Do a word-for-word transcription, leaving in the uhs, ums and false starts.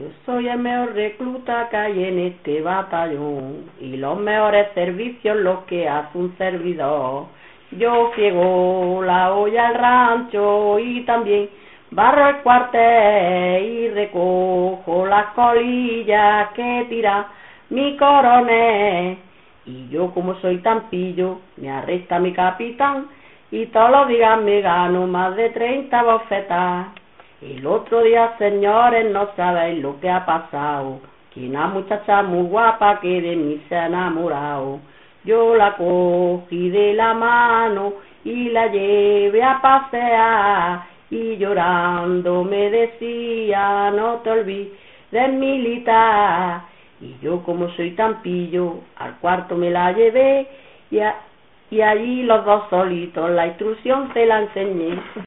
Yo soy el mejor recluta que hay en este batallón y los mejores servicios los que hace un servidor. Yo friego la olla al rancho y también barro el cuartel y recojo las colillas que tira mi coronel. Y yo, como soy tan pillo, me arresta mi capitán y todos los días me gano más de treinta bofetas. El otro día, señores, no sabéis lo que ha pasado, que una muchacha muy guapa que de mí se ha enamorado. Yo la cogí de la mano y la llevé a pasear y llorando me decía, no te olvides, militar. Y yo, como soy tan pillo, al cuarto me la llevé y, a, y allí los dos solitos la instrucción se la enseñé.